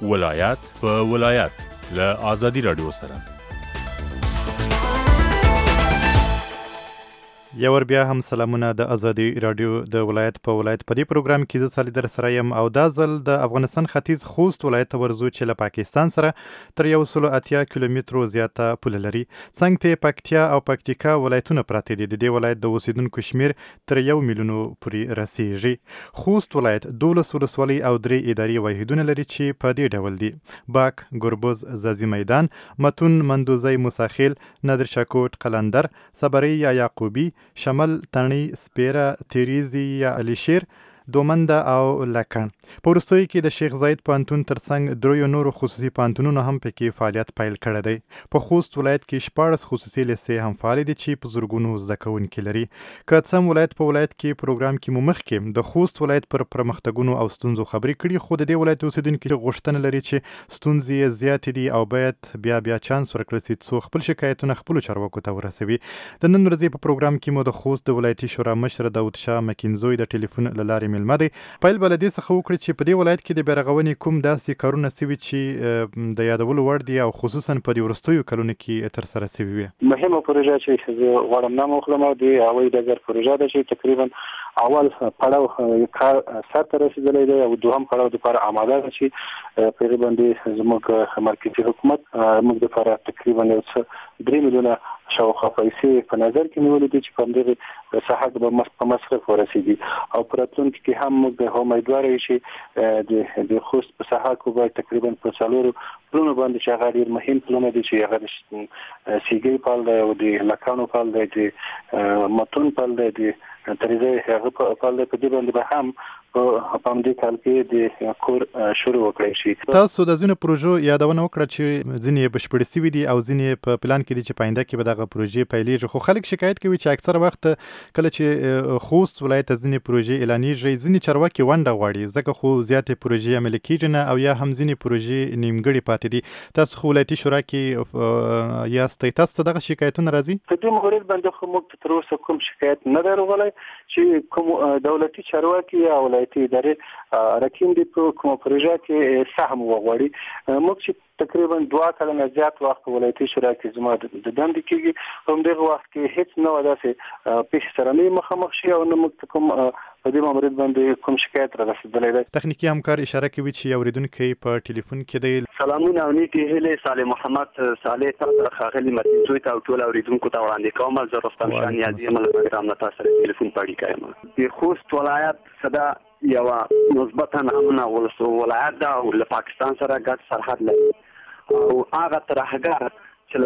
ولایت په ولایت له ازادي رادیو سره. یو ور بیا هم سلامونه د ازادي رادیو د ولایت په ولایت په دې پروګرام کې زه صالح در سره یم او دا ځل د افغانستان ختیځ خوست ولایت ته ورځو چې له پاکستان سره تر 180 کیلومترو زیاته پوله لري. څنګ ته پکتیا او پکتیکا ولایتونه پراته دي. د دې ولایت د اوسیدونکو شمیر تر 1 میلیون پورې رسیږي. خوست ولایت 12 ولسوالۍ او 3 اداري واحدونه لري چې په دې ډول دي: باک، ګربز، زازي میدان، متون، مندوزی، موساخیل، نادرشاکوټ، قلندر، صبري یا یعقوبی، شمل، تڼي، سپیره، تیریزی یا علیشیر، دومنده او لکن. په وروستیو کې د شیخ زاید پوهنتون ترڅنګ دریو نورو خصوصي پوهنتونونو هم پکې فعالیت پیل کړی دی. په خوست ولایت کې 14 خصوصي لیسې هم فعال دي چې په زرګونو زده کوونکي لري. که څه هم ولایت په ولایت کې پروګرام کې مو مخکې د خوست ولایت پر پرمختګونو او ستونزو خبرې کړي، خو د دې ولایت اوسیدونکي غوښتنه لري چې ستونزې یې زیاتې دي او باید بیا چانس ورکړل سي څو خپل شکایتونه خپلو چارواکو ته ورسوي. د نن ورځې په پروګرام کې مو د خوست د ولایتي شورا مشر داود شاه مکینزوی د ټلیفون له لارې ملمه دی. پیل به له دې څخه وکړي چې په دې ولایت کې د بیارغونې کوم داسې کارونه سوي چې د یادولو وړ دي او خصوصا په دې وروستیو کلونو کې ترسره سوي وي. مهمه پروژه چې زه غواړم نام واخلم د هوایي ډګر پروژه ده چې تقریبا اول پړاو کار سر ته رسیدلی دی او دوهم پړاو لپاره آماده ده چې تقریبا د زموږ مرکزي حکومت موږ لپاره تقریبا 3 میلیونه شاوخوا پیسې په نظر کې نیولې دي چې په دغه ساحه به په مصرف ورسیږي او په راتلونکي کې هم موږ امیدوار یو چې د خوست په ساحه کې به تقریبا په 4 پلونو باندې چې هغه ډېر مهم پلونه دي چې هغه د سیګي پال دی او د لکانو پال دی، د متون پال دی، د تریزه هغه پال دی. په دې باندې به هم په دې کال کې د کور شروع وکړای شي. تاسو د ځینو پروژو یادونه وکړه چې ځینې بشپړې سوي دي او ځینې په پلان کې دي چې پاینده کې به دغه پروژې پیلېږي، خو خلک شکایت کوي چې اکثر وخت کله چې خوست ولایت ځینې پروژې اعلانېږي ځینې چارواکي ونډه غواړي، ځکه خو زیاتې پروژې عملي کېږي نه او یا هم ځینې پروژې نیمګړې پاتې دي. تاسو خو ولایتي شورا کې یاستئ، تاسو دغه شکایتونه راځي؟ په دې مورد باندې خو موږ تر اوسه کوم شکایت نه دی راغلی چې کوم دولتي چارواکي یا ولایتي ادارې راکیم دي په کومه پروژه کې سهم وغواړي. موږ چې تقریبا 2 کلونه زیات وخت ولایتي شورا کې زما د دندې کېږي، هم دغه وخت کې هیڅ نه داسې پیښ سره نه مخامخ شي او نه موږ کوم په دې مورد باندې کوم شکایت را رسیدلی دی. تخنیکی همکار اشاره کوي چې یو اوریدونکی په ټلیفون کې دی. سلامونه او نیټې هیلې صالح محمد صالح تاسو خاغلی مرتضوی ته او ټول اوریدونکو ته وړاندې کوم. زه رستم شاه نیازی یم له پروګرام نه تاسو سره ټلیفون په اړیکه یم. د خوست ولایت صدا یو مثبتا امنه ولایت ده او له پاکستان سره ګډ سرحد لري او هغه ترهګر چې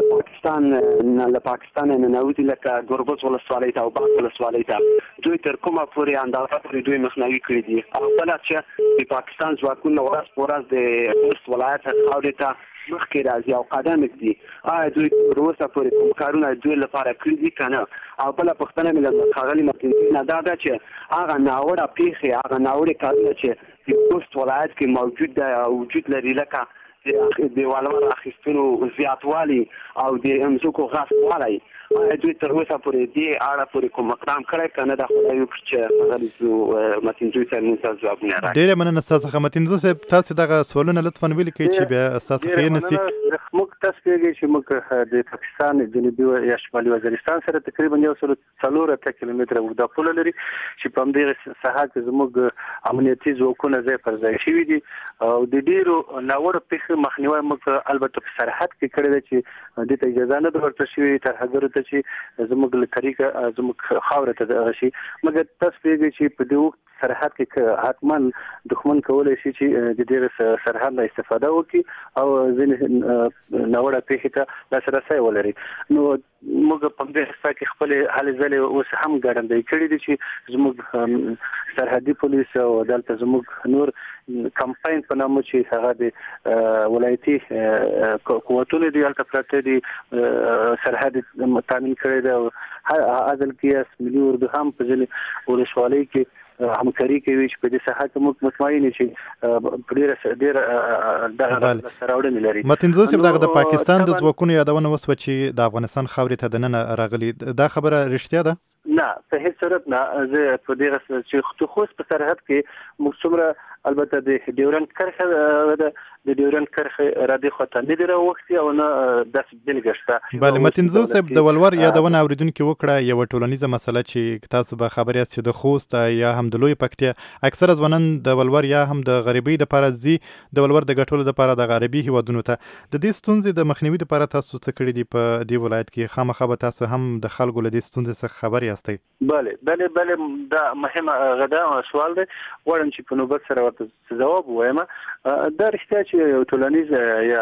له پاکستان نه نوځي لکه ګربز ولسوالۍ ته او باک ولسوالۍ ته دوی تر کومه پورې اندازه پورې دوی مخنیوي کړي دي او بل چې د پاکستان ځواکونه ورځ په ورځ د خوست ولایت خاورې ته مخکې راځي او قدم ږدي. آیا دوی تر اوسه پورې کوم کارونه دوی لپاره کړي دي که نه؟ او بله پوښتنه مې له ښاغلي مکنزي نه دا ده چې هغه ناوړه پیښې هغه ناوړې کارونه چې د خوست ولایت کې موجود ده او وجود لري لکه د والمر اخیستنو زیاتوالی او د امځکو غصب والی، آیا دوی تر اوسه پورې دې اړه پورې کوم اقدام کړی که نه؟ دا خدای وکړي چې ښاغلي متنزوي صاحب موږ ته ځوابونه راکړي. ډېره مننه ستاسو څخه متنزوي صاحب. تاسو دغه سوالونه لطفا ولیکئ چې بیا ستاسو خیر نه سي. موږ تاسو کېږي چې موږ د پاکستان جنوبي یا شمالي وزیرستان سره تقریبا 104 کیلومتره اوږده پوله لري چې په همدغه ساحه کې زموږ امنیتي ځواکونه ځای پر ځای شوي دي او د ډېرو ناوړه پیښو مخنیوی موږ البته په سرحد کې کړی دی چې دې ته اجازه نه ده ورکړل شوې ترهګرو ته چې زموږ له طریقه زموږ خاوره ته دغه شي. مګر تاسو پوهېږئ چې په دې وخت سرحد کې حتما دښمن کولی شي چې د دې سرحد نه استفاده وکړي او ځینې ناوړه پیښې ته لاسرسی ولري. نو موږ په دې حصه کې خپل هلې ځلې اوس هم ګړندۍ کړي دي چې زموږ سرحدي پولیس او دلته زموږ نور کمپاین په نامه چې هغه د ولایتي قوتونه دي هلته پراته دي سرحد تامین کړی دی او عدل کې ملي اردو هم په ځینې ولسوالۍ کې همکاري کوي چې په دې ساحه کې موږ مطمئن یو چې ډېر دغه سراوړنې لري. متنزوي صاحب دغه د پاکستان د ځواکونو یادونه وسوه چې د افغانستان خاورې ته دننه راغلي، دا خبره رښتیا ده؟ نه په هیڅ صورت نه. زه په دې چې خوست په سرحد کې موږ څومره البته د ډیورنډ کرښه د ډیورند کرښې را دې خواته نه دی راوښتي او نه داسې بېلګه شته. بله متین زو صاحب د ولور یادونه اورېدونکي وکړه یوه ټولنیزه مسله چې تاسو به خبر یاست چې د خوست یا هم د لوی پکتیا اکثره ځوانان د ولور یا هم د غریبۍ دپاره ځي د ولور د ګټلو دپاره د غربي هیوادونو ته. د دې ستونزې د مخنیوي دپاره تاسو څه کړي دي په دې ولایت کې؟ خامخا به تاسو هم د خلکو له دې ستونزې څخه خبر یاستئ. بله دا مهمه غدا سوال دی، غواړم چې په نوبت سره ورته ځواب ووایم. دا رښتیا چې یو ټولنیز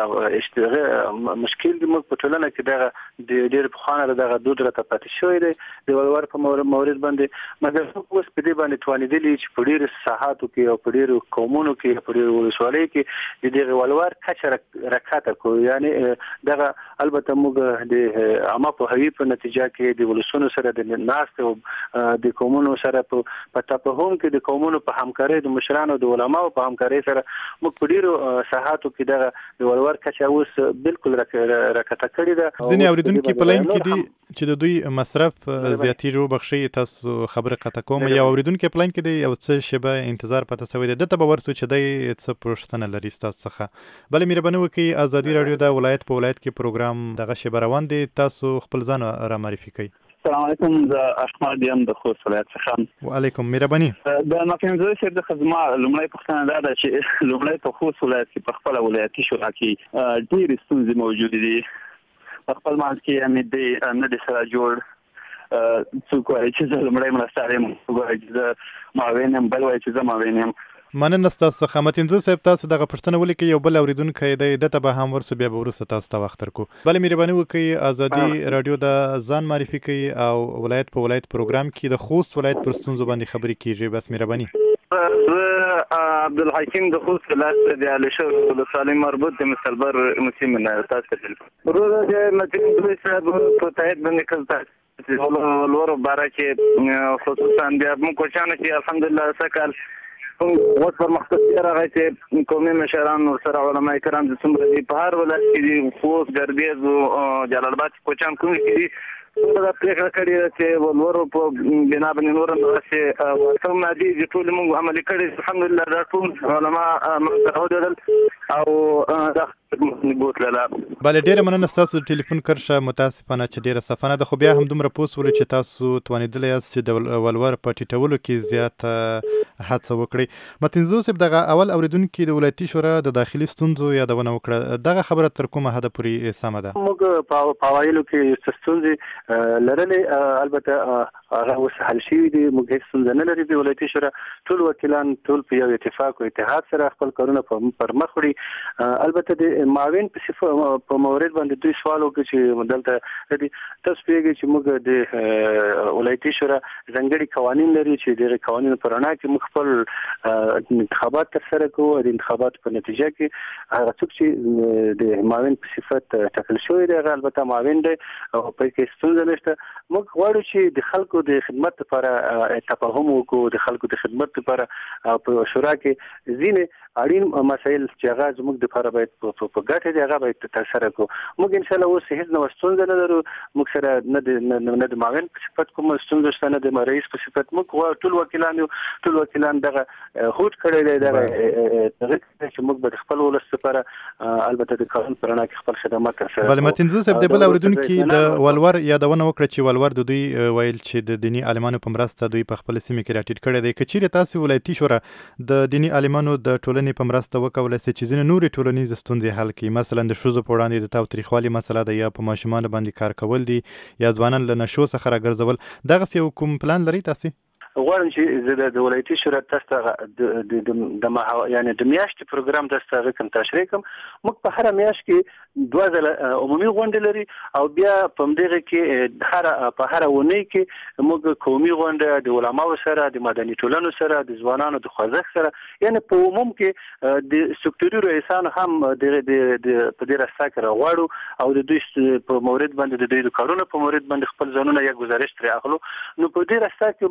یا مشکل دی موږ په ټولنه کې دغه د ډېر پخوانه دغه دود راته پاتې شوی دی د ولور په مورد باندې، مګر موږ اوس په دې باندې توانېدلي چې په ډېرو ساحاتو کې او په ډېرو قومونو کې په ډېرو ولسوالیو کې د دغه ولور کچه راکښته کړو. یعنې دغه البته موږ د عامه پوهاوي په نتیجه کې د ولسونو سره د ناستې او د قومونو سره په تفاهم کې د قومونو په همکارۍ د مشرانو د علماو په همکارۍ سره موږ په ډېرو ساحاتو کې دغه د ولور کچه اوس بالکل راکښته کړې ده. ځینې اورېدونکي په لاین کې دي چې د دوی مصرف زیاتېږي وبخښئ تاسو خبره قطع کوم. یو اورېدونکی په لاین کې دی یو څه شیبه انتظار پاته سوی دی، دته به ورسو چې دی څه پوښتنه لري ستاسو څخه. بله مهرباني وکړئ ازادي راډیو د ولایت په ولایت کې پروګرام دغه شیبه روان دی، تاسو خپل ځان را معرفي کړئ. السلام علیکم، زه احمد یم د خوست ولایت څخه. وعلیکم مهرباني. د متین زوی صاحب د خدمه لومړی پوښتنه دا ده چې لومړی په خوست ولایت کې په خپله ولایتي شورا کې ډېرې ستونزې موجودې دي. په خپل منځ کې یعنې نه دې سره جوړ، څوک وایي چې زه لومړی مرستیال یم، څوک وایي چې زه معاون یم، بل وایي چې زه معاون یم. مننه ستاسو څخه. متین زو صاحب تاسو دغه پوښتنه ولیکئ، یو بل اورېدونکی دی دته به هم ورسو، بیا به وروسته تاسو ته وخت درکړو. بله مهرباني وکړئ ازادي راډیو د ځان معرفي کوي او ولایت په ولایت پروګرام کې د خوست ولایت پر ستونزو باندې خبرې کیږي. بس مهرباني. زه عبدالحکیم د خوست ولایت د علیشور ولسوالۍ مربوط د مستلبر مسیم نه تاسو ته وروسته چې متین زوی صاحب په تایید باندې کړ ولور باره کې خصوصا بیا موږ کوچانه کې الحمدلله سکل اوس پرمختګ راغی چې قومي مشران ورسره علما کرام د څومره دي په هر ولایت کې دي، خوست، ګردیز او جلال آباد کوچان کوم کې دي، څومره پرېکړه کړې ده چې ولورو په بنا باندې نور دغسې کوم دي چې ټول موږ عملي کړي. الحمدلله دا ټول علما سره ودرېدل او دا بوتله. بله ډېره مننه ستاسو د ټلیفون کرښه متاسفانه چې ډېره صفانه ده، خو بیا هم دومره پوه سولو چې تاسو توانېدلی یاست چې د ولور په ټیټولو کې زیاته هڅه وکړئ. متین زو صاحب دغه اول اورېدونکي د ولایتي شورا د داخلي ستونزو یادونه وکړه، دغه خبره تر کومه حده پورې سمه ده؟ موږ په اوایلو کې څه ستونزې لرلې، البته هغه اوس حل شوي دي، موږ هېڅ ستونزه نه لري. د ولایتي شورا ټول وکیلان ټول په یو اتفاق او اتحاد سره خپل کارونه پر مخ وړي. البته د معاون په مورد باندې دوی سوال وکړي چې دلته تاسو پوهېږئ چې موږ د ولایتي شورا ځانګړي قوانین لري چې دغه قوانینو په رڼا کې موږ خپل انتخابات ترسره کوو. د انتخاباتو په نتیجه کې هغه څوک چې د معاون په صفت ټاکل شوی دی هغه البته معاون دی او په کې ستونزه نشته. موږ غواړو چې د خلکو د خدمت لپاره تفاهم وکړو، د خلکو د خدمت لپاره په شورا کې ځینې اړین مسایل چې هغه زموږ دپاره باید په ګټه دي هغه باید ترسره کړو. موږ انشاءالله اوس هېڅ نوه ستونزه نه لرو، موږ سره نه د معاون په صفت کومه ستونزه شته، نه د رئیس په صفت. موږ ټول وکیلان یو، ټول وکیلان دغه هوډ کړی دی دغه چې موږ به د خپل ولس لپاره البته د قانون په رڼا کې خپل خدمات ترسره کړو. بله متین زو صاحب د بل اورېدونکي د ولور یادونه وکړه چې ولور د دوی ویل چې د دیني عالمانو په مرسته دوی په خپل سیمه کې راټیټ کړی دی. که چیرې تاسو ولایتي شورا د دیني عالمانو د ټولنې په مرسته وکولی سئ چې ځینې نورې ټولنیزې ستونزې حل کړي، مثلا د ښځو په وړاندې د تاوتریخوالي مسله ده، یا په ماشومانو باندې کار کول دي، یا ځوانان له نشو څخه راګرځول، دغسې یو کوم پلان لرئ تاسې؟ غواړم چې زه د ولایتي شورا تاسو ته یعنې د میاشتې پروګرام تاسو ته هغه کوم تشریح کړم. موږ په هره میاشت کې 2 ځله عمومي غونډې لري او بیا په همدغه کې په هره اونۍ کې موږ قومي غونډه د علماو سره، د مدني ټولنو سره، د ځوانانو د خوځښت سره، یعنې په عموم کې د سکتوري رئیسانو هم په دې راسته کې راغواړو او د دوی په مورد باندې د دوی د کارونو په مورد باندې خپل ځانونه یا ګزارش ترې اخلو. نو په دې راسته کې موږ د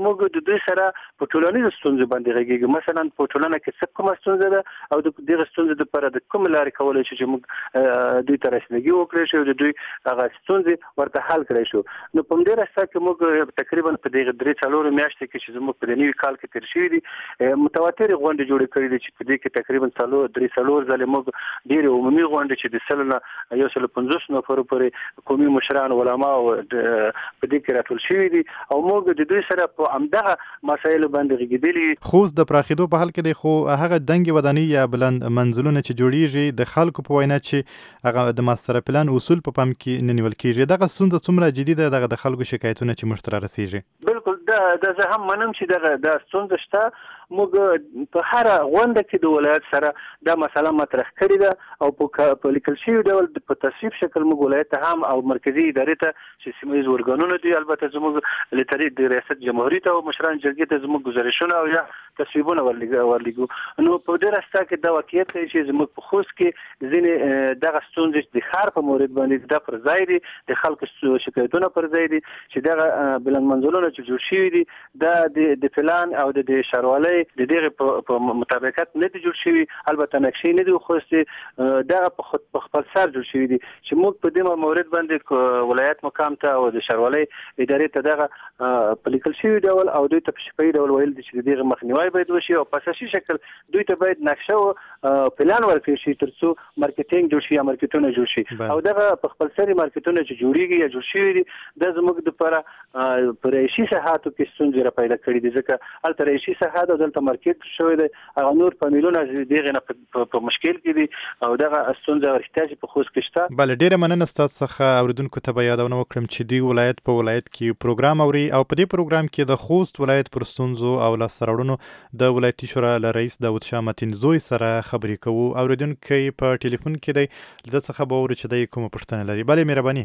دوی سره په ټولنیزو ستونزو باندې غږیږي. مثلا په ټولنه کې څه کومه ستونزه ده او د دغه ستونزې لپاره د کوم لارې کولای شي چې موږ دوی ته رسیدګي وکړو شو د دوی هغه ستونزې ورته حل کړی شو. نو په دې راسته کې موږ تقریبا په دغه 3-4 میاشتې کې چې زموږ په نوي کال کې تیر شوی دي متواتر غونډې جوړې کړې دي چې په دې کې تقریبا 3-4 ځله موږ ډېر عمومي غونډې چې د سلنه 150 نفر پورې قومي مشران علما او په دې کې راټول شوي دي او موږ د دوی سره په همدغه مسایلو باندې غږېدلي. خوست د پراخېدو په حال کې دی خو هغه دنګې ودانۍ یا بلند منزلونه چې جوړیږي د خلکو په وینا چې هغه د ماستر پلان اصول په پام کې نه نیول کېږي. دغه ستونزه څومره جدي ده دغه د خلکو شکایتونه چې موږ ته رارسېږي؟ بالکل دا زه هم منم چې دا ستونزه شته. موږ په هر غونډه کې د ولایت سره دا مسله مطرح کړې ده او په لیکل شوي ډول په تصویب شکل موږ ولایت هم او مرکزی ادارې ته چې سیمه ییز ورګانونه دي البته زموږ لتري د ریاست جمهوریت او مشران جرګې ته زموږ گزارشونه او یا تصویبونه ورلګو. نو په دې راسته کې دا واقعیت دی چې زموږ په خوست کې ځینې دغه ستونزې د ښار په مورد باندې دا پر ځای دي د خلکو شکایتونه پر ځای دي چې دغه بلند منزلونه چې جوړ شوي دي دا د پلان او د ښاروالۍ د دغه په مطابقت نه دي جوړ شوي. البته نقشې نه دي خوستې دغه په خپل سر جوړ شوي دي چې موږ په دې مورد باندې ولایت مقام ته او د ښاروالۍ ادارې ته دغه په لیکل شوي ډول او دوی ته په شفاهي ډول ویل دي چې دغه مخنیوي باید وشي او په اساسي شکل دوی ته باید نقشه او پلان ورکړي شي ترڅو مارکیټینګ جوړ شي یا مارکیټونه جوړ شي او دغه په خپل سر مارکیټونه چې جوړیږي یا جوړ شوي دي د زموږ لپاره په رئیسي ساحاتو کې ستونزې را پیدا کړي دي ځکه هلته رئیسي ساحات او دلته مارکیټ شوی دی هغه نور فامیلونه دغه نه په مشکل کې دي او دغه ستونزه ورته په خوست کې شته. بله ډیره مننه ستاسو څخه اوریدونکو ته به یادونه وکړم چې دی ولایت په ولایت کې پروګرام اوري او په دې پروګرام کې د خوست ولایت پر ستونزو او لاسته راوړنو د ولایتي شورا له رئیس داود شاه متینزوی سره خبرې کوو. اوریدونکی په ټلیفون کې دی له څخه به اورو چې دی کومه پوښتنه لري. بله مهرباني.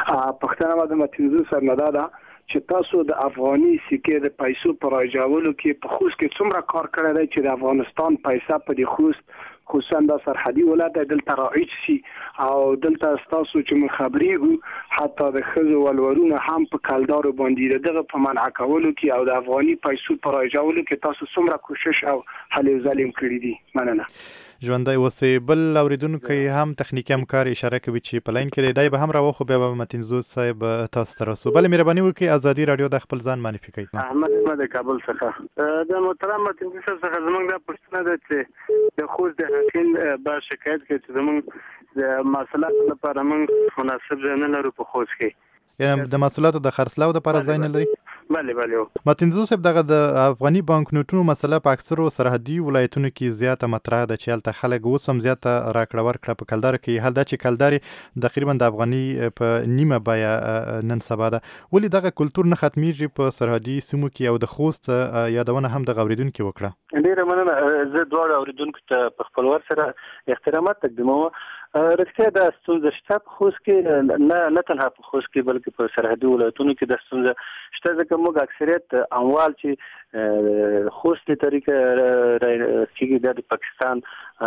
پښتنه د متینزوی سره نه ده چې تاسو د افغاني سکې د پیسو پر راجولو کې په خوست کې څومره کار کړی دی چې د افغانستان پیسې په دې خوست خصوصا د سرحدي ولایت دلته رایج شي او دلته تاسو چې من خبرېږو حتی د ښځو ولورونه هم په کلدارو باندې دغه په منع کولو کې او د افغاني پیسو پر راجولو کې تاسو څومره کوشش او هلې ځلې کړی دي. مننه. ژوندی اوسئ. بل اوریدونکی هم تخنیکي همکار اشاره کوي چې په لاین کې دی به هم راوخو بیا به متینزوی صاحب تاسو ته رسو. بله مهرباني وکړئ ازادي راډیو د خپل ځان معرفي کوي. احمد د کابل څخه د محترم متینزوی صاحب څخه زموږ د پوښتنه ده چې د خوست د حکیم با شکایت کوي چې زموږ د محصولاتو لپاره موږ مناسب ځای نه لرو په خوست کې. یعنې د محصولاتو د خرڅلاو دپاره ځای نه لري؟ بله. متینزوی صاحب دغه د افغاني بانک نوټونو مسله په اکثرو سرحدي ولایتونو کې زیاته مطرح ده چې هلته خلک اوس هم زیاته راکړه ورکړه په کلدار کې حال دا چې کلدارې تقریبا د افغاني په نیمه بیه نن سبا ده. ولې دغه کلتور نه ختمیږي په سرحدي سیمو کې او د خوست یادونه هم دغه اوریدونکي وکړه؟ ډېره مننه. زه دواړو اوریدونکو ته په خپل ور سره احترامات تقدیموم. رښتیا دا ستونزه شته په خوست کې نه تنها په خوست کې بلکې په سرحدي ولایتونو کې دا ستونزه شته ځکه موږ اکثریت اموال چې خوست له طریقه کېږي د پاکستان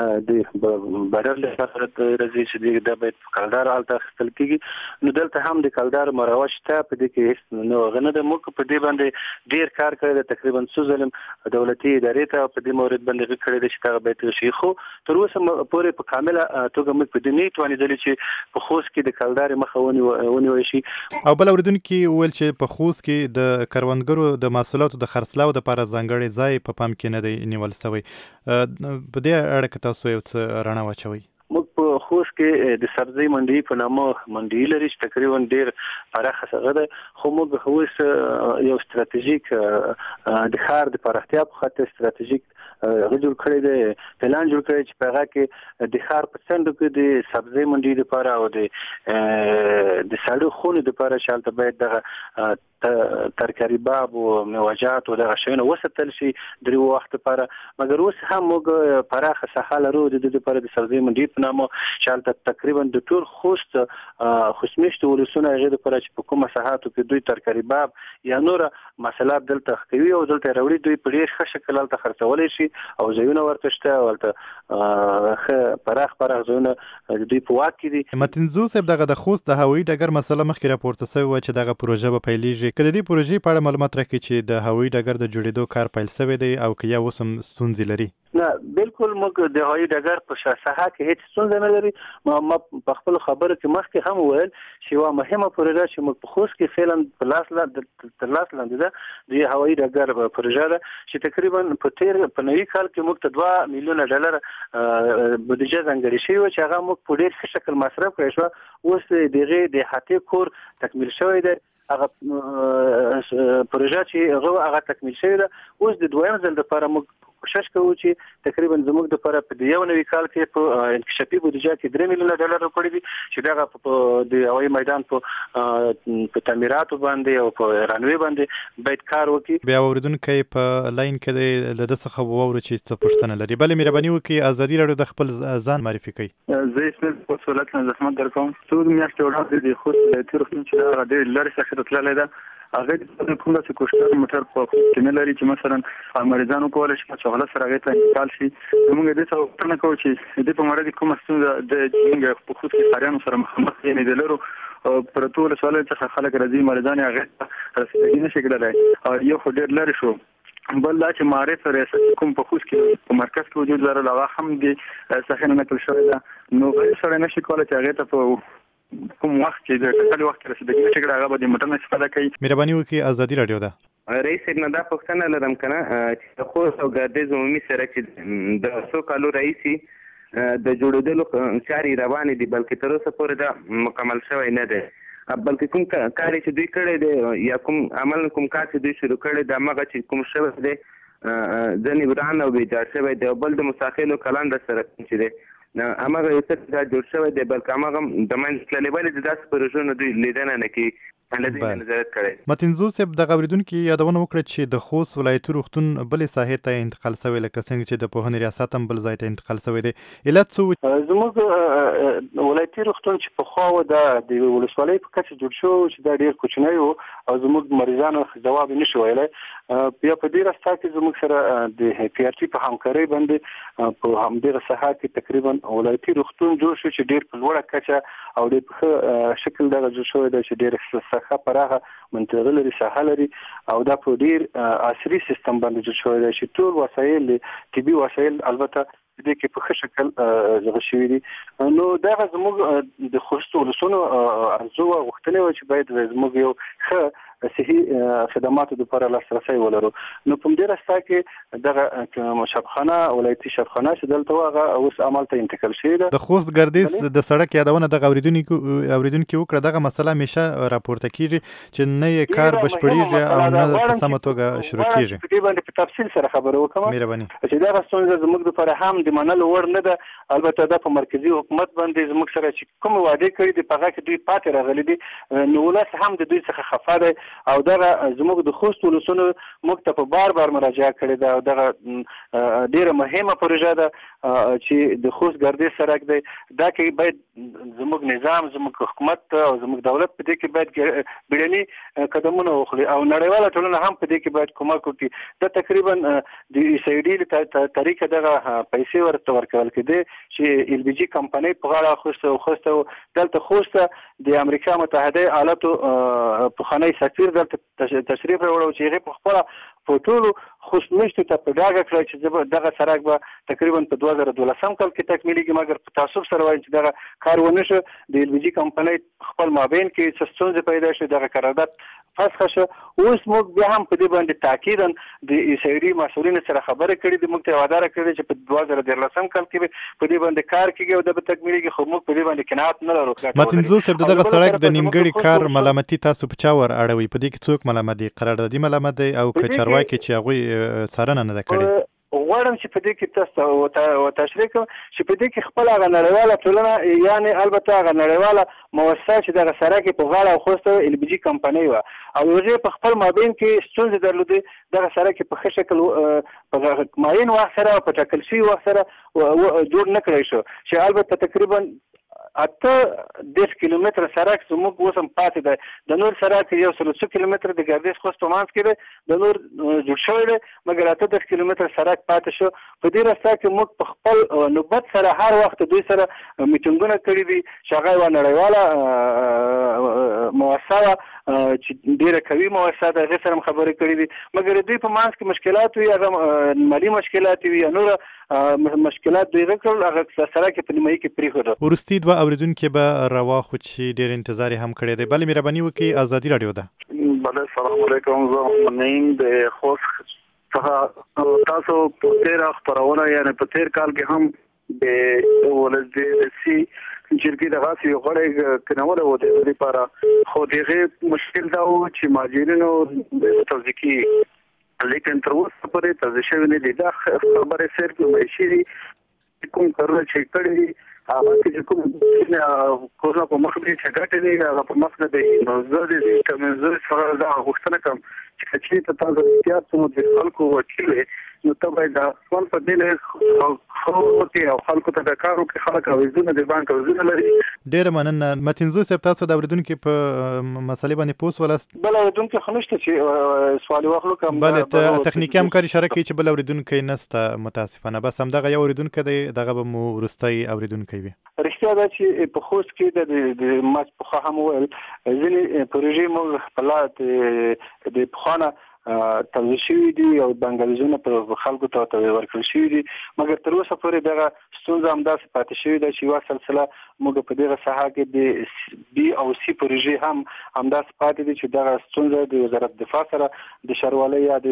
د بارر لپاره راځي چې دا باید په کلدار حالت اخیستل کېږي. نو دلته هم د کلدار مروج شته په دې کې هیڅ نه غنه ده. موږ په دې باندې ډیر کار کړی دی تقریبا څو ظلم دولتي ادارې ته په دې مورد باندې کړی دی چې دا باید وشي خو تر اوسه پورې په کامله توګه موږ په دې نه توانېدلې چې په خوست کې د کلدار مخه ونیول شي. او بل اوریدونکي ویل چې په خوست کې د کروندګرو د محصولاتو د خرڅلاو دپاره ځانګړی ځای په پام کې نه دی نیول شوی. په دې اړه که تاسو یو څه رڼا واچوئ. موږ په خوست کې د سبزی منډي په نامه منډي لري چې تقریبا ډیر پراخه څنګه ده خو موږ هوس یو ستراتیژیک د ښار د پراختیا په خاطر ستراتیژیک جوړ کړی دی پلان جوړ کړی چې په هغه کې د ښار په څنډو کې د سبزی منډي لپاره او د سړو خونې لپاره شالته باید دغه ترکاري باب او میوجات او دغه شیونه وساتل شي درې وخت لپاره. مګر اوس هم موږ پراخه ساحه لرو د دې لپاره د سبزی منډي په نامه شالته تقریبا د ټول خوست خوشمشت ولسونه هغه لپاره چې په کومه ساحاتو کې دوی ترکاري باب یا نور مسالات دلته کوي او دلته راوړي دوی په ډیر ښه شکل دلته خرڅولای شي او ځایونه ورته شته ولته پراخ ځایونه دوی په واک کې دي. متینزوی صاحب دغه د خوست د هوایي ډګر مسله مخکې راپورته شوې وه چې دغه پروژه به پیلېږي که د دې پروژې په اړه معلومات راکړي چې د هوایي ډګر د جوړېدو کار پیل شوی دی او که یا اوس هم ستونزې لري؟ نه بالکل موږ د هوایي ډګر په ساحه کې هیڅ ستونزه نه لري. ما په خپل خبره کې مخکې هم وویل چې یوه مهمه پروژه چې موږ په خوست کې فعلا تر لاس لاندې ده د هوایي ډګر پروژه ده چې تقریبا په نوي کال کې موږ ته $2 میلیونه بودیجه ځانګړې شوې وه چې هغه موږ په ډېر ښه شکل مصرف کړی شوه. اوس د هغې د احاطې کور تکمیل شوی دی. هغه پروژه چې هغه تکمیل شوی ده. اوس د دویم ځل لپاره موږ کوشش کوو چې تقریبا زموږ د لپاره په یو نوي کال کې په انکشافي بودیجه کې $3 میلیونه کړي دي چې دغه په د هوایي میدان په تعمیراتو باندې او په رانوي باندې باید کار وکړي. بیا اوریدونکی په لاین کې دی له ده څخه واورو چې څه پوښتنه لري. بلې مهرباني وکړئ ازادي راډیو د خپل ځان معرفي کړئ. زه اسماعیل په سولت نه زحمت درکوم. څو میاشتې وړاندې د خوست ولایتي روغتون چې هغه ډېر لرې څخه تللی ده هغه د کوم داسې کوشتر موټر په کې نه لري چې مثلا مریضان وکولی شي چې هغه سره هغې ته انتقال شي. موږ دې څه غوښتنه کوو چې دې په مړه کې کومه ستونزه د موږ په خوست کې ښاریانو سره مخامخ یعنې د لرو پرتو ولسوالۍ څخه خلک راځي مریضان یې هغې ته رسېدګي نه شي کېدلی. یو خو ډېر لرې شو. بل دا چې معارف ریاست کوم په خوست کې په مرکز کې وجود لرل هغه هم د څخه نه نقل شوی ده. نو غیر سره نشي کولی چې هغې ته په کوم وخت چې د ټاکلي وخت رسېدګي نشي کړی هغه به د موټر نه استفاده کوي. مهرباني وکړئ ازادي راډیو ده. رئیس صاحب نه دا پوښتنه لرم که نه چې د خوست او ګردیز عمومي سړک چې د څو کالو راهیسې د جوړېدلو چارې روانې دي بلکې تر اوسه پورې دا مکمل شوی نه دی. بلکې کوم کار چې دوی کړی دی یا کوم عمل کوم کار چې دوی شروع کړی دی هماغه چې کوم شوی دی ځنې وران او بېجار شوی دی او بل د مستاخلو کلنډه سړک چې دی هماغه یو څه دا جوړ شوی دی بلکې هماغه د منځ تللی ولې د داسې پروژو نه دوی لیدنه نه کوي نظارت کړی. متنزو صاحب دغه اورېدونکي یادونه وکړه چې د خوست ولایتي روغتون بلې ساحې ته انتقال شوی لکه څنګه چې د پوهنې ریاست هم بل ځای ته انتقال شوی دی. علت څه زموږ ولایتي روغتون چې پخوا و د ولسوالۍ په کچه جوړ شو چې دا ډېر کوچنی و او زموږ مریضانو ځواب یې نشي ویلی. بیا په دې راستا کې زموږ سره د پی آر ټي په همکارۍ باندې په همدغه ساحه کې تقریبا ولایتي روغتون جوړ شو چې ډېر په لوړه کچه او ډېر په ښه شکل دغه جوړ شوی دی چې ډېر ښه پراخه منطقه لري ساحه لري او دا په ډېر عصري سیستم باندې جوړ شوی دی چې ټول وسایل طبي وسایل البته دې کې په ښه شکل زغ شوي دي. نو دغه زموږ د خوست ولسونو ارزو او غوښتنې وه چې باید زموږ یو ښه صحي خدماتو لپاره لاسرسی ولرو. نو په همدې راستا کې دغه شبخانه ولایتي شبخانه چې دلته وه هغه اوس عمل ته انتقال شوې ده. د خوست ګردیز د سړک یادونه دغه اورېدونکي وکړه. دغه مسله همیشه راپورته کېږي چې نه یې کار بشپړېږي او نه په سمه توګه شروع کېږي. په دې باندې په تفصیل سره خبره وکړم. مهرباني چې دغه ستونزه زموږ لپاره هم د منلو وړ نه ده. البته دا په مرکزي حکومت باندې زموږ سره چې کوم وعدې کړي دي په هغه کې دوی پاتې راغلي دي. نو ولس هم د دوی څخه خفه دی او دغه زموږ د خوست ولسونو موږ ته په بار مراجعه کړې ده او دغه ډېره مهمه پروژه ده چې د خوست ګردیز سړک دی. دا کې باید زموږ نظام زموږ حکومت او زموږ دولت په دې کې باید بیړني قدمونه واخلي او نړیواله ټولنه هم په دې کې باید کومک وکړي. دا تقریبا د ECID له طریقه دغه پیسې ورته ورکول کېدې چې LPG کمپنۍ په غاړه خوسته دلته خوسته د امریکا متحده ایالاتو پخوانی سفیر دلته تشریف راوړو چې هغې په خپله په ټولو خوست میشتو ته په ډاګه کړه چې دغه سړک به تقریبا په 2012 کال کې تکمیلېږي. مګر په تعصب سره وایم چې دغه کار ونه شو. د LPG کمپنۍ خپل مابین کې څه ستونزې پیدا شوې دغه قرارداد فسخه شو. اوس موږ بیا هم په دې باندې تاکیدا د ECID مسؤلینو سره خبرې کړې دي. موږ ته وعده راکړې چې په 2013 کال کې په دې باندې کار کېږي او دا به تکمیلېږي خو موږ په دې باندې قناعت نه لرو. متنزو صاحب دغه سړک د نیمګړي کار ملامتي تاسو په چا ور اړوي؟ په دې کې څوک ملامت دي؟ قراردادي ملامت دی او که چارواکي چې هغوی څارنه نه ده کړې؟ غواړم چې په دې کې تاسو تشریح کړم چې په دې کې خپل هغه نړیواله ټولنه یعنې البته هغه نړیواله مؤسسه چې دغه سړک یې په غاړه او خوسته LPG کمپنۍ وه او هغې په خپل مابین کې ستونزې درلودې. دغه سړک یې په ښه شکل په معین وخت سره او په ټاکل شوي وخت سره جوړ نه کړی شو چې البته تقریبا 10 کیلومتره سړک زموږ اوس هم پاتې دی. د نور سړک 100 کیلومتره د ګردیز خوست په منځ کې دی، د نور جوړ شوی دی، مګر 10 کیلومتره سړک پاتې شو. په دې راستا کې موږ په خپل نوبت سره هر وخت دوی سره میټینګونه کړي دي چې هغه یوه نړیواله مؤسسه چې ډېره قوي مؤسسه ده، هغې سره هم خبرې کړي دي، مګر دوی په منځ کې مشکلات وي، هغه مالي مشکلات وي یا نور مشکلات دوی کړل، هغه سړک یې په نیمایي کې پرېښود. وروستي دوه اورېدونکي به راواخو چې ډېر انتظار یې هم کړی دی. بلې مهرباني وکړئ، ازادي راډیو ده. بله، السلام علیکم. زه نعیم د خوست څخه. تاسو په تېره خپرونه یعنې په تېر کال کې هم د ولسي جرګې دغسې یو غړی کینولی و د دې لپاره، خو د هغې مشکل دا و چې مهاجرینو توضیح کېږي، لیکن تر اوسه پورې توضیح شوي نه دي. دا خبرې صرف معیشي دي، کوم کارونه چې کړي دي هغه چې کوم کورونه په مخ دي چې ګټې دي هغه په مخ نه دی. نو زه د کمزوري څخه دا غوښتنه کوم چې کچې ته تاسو احتیاط کوم د خلکو وکیل وي، نو ته باید د خپل په دې خلکو او خلکو ته د کار وکړي. خلک اویزونه د بانک اویزونه لري. ډېره مننه. متنزو صاحب، تاسو د اورېدونکي په مسلې باندې پوه سولاست؟ بل اورېدونکی خو نشته چې سوال واخلو کوم. بله، تخنیکي همکاري اشاره کوي چې بل اورېدونکی نسته متاسفانه. بس همدغه یو اورېدونکی دی، دغه به مو وروستی اورېدونکی وي. رښتیا ده چې په خوست کې د ما پخوا هم وویل ځینې پروژې موږ په لاره د پخوانه توضیح شوي دي او بنګلیزونه په خلکو ته ورکړل شوي دي، مګر تر اوسه پورې دغه ستونزه همداسې پاتې شوې ده چې یوه سلسله موږ په دغه ساحه کې د بي او سی پروژې هم همداسې پاتې دي چې دغه ستونزه د وزارت دفاع سره د ښاروالۍ یا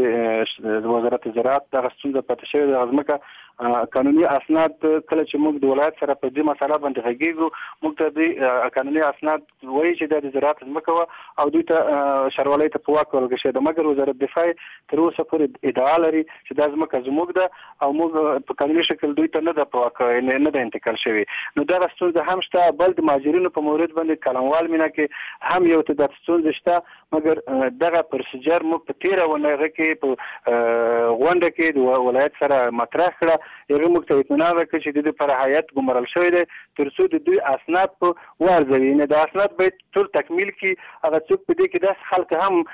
د وزارت زراعت دغه ستونزه پاتې شوې ده. ځمکه قانوني اسناد کله چې موږ د ولایت سره په دې مسله باندې غږیږو، موږ ته د قانوني اسناد وایي چې دا د زراعت ځمکه وه او دوی ته ښاروالۍ ته په واک ورکړل شوې ده، مګر وزارت دفاع تر اوسه پورې ادعا لري چې دا ځمکه زموږ ده او موږ په قانوني شکل دوی ته نه ده په واک نه ده انتقال شوې. نو دغه ستونزه هم شته. بل د مهاجرینو په مورد باندې کلموال مینا کې هم یو ته د ستونزه شته، مګر دغه پروسیجر موږ په تېره ونغه کې په غونډه کې د ولایت سره مطرح کړه. هغه موږ ته اطمینان راکړ چې د دې پر هیئت ګمارل شوی دی تر څو د دوی اسناد په وارزوي. نه د اسناد باید ټول تکمیل کړي. هغه څوک په دې کې داسې خلک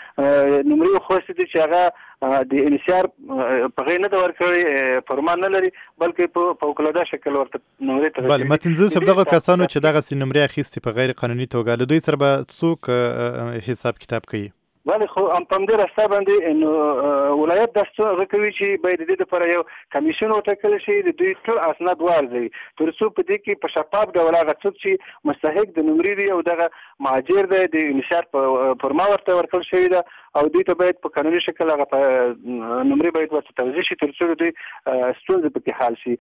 هم نمرې وخوستې دي چې هغه د انحصار په غیر نه ده ورکړی، فرمان نه لري، بلکې په فوق‌العاده شکل ورته نمرې ته. بله، متنزو صاحب، دغه کسانو چې دغسې نمرې اخیستې په غیر قانوني توګه، له دوی سره به څوک حساب کتاب کوي؟ بله، خو په همدې راستا باندې نو ولایت داسې هغه کوي چې باید د دې لپاره یو کمیسیون وټاکل شي، د دوی ټول اسناد وارزوي تر څو په دې کې په شفاف ډول هغه څوک چې مستحق د نمرې دی او دغه مهاجر دی د انحصار په فرما ورته ورکړل شوې ده او دوی ته باید په قانوني شکل هغه نمرې باید ورته توضیح شي تر څو دوی ستونزې پکې حل شي.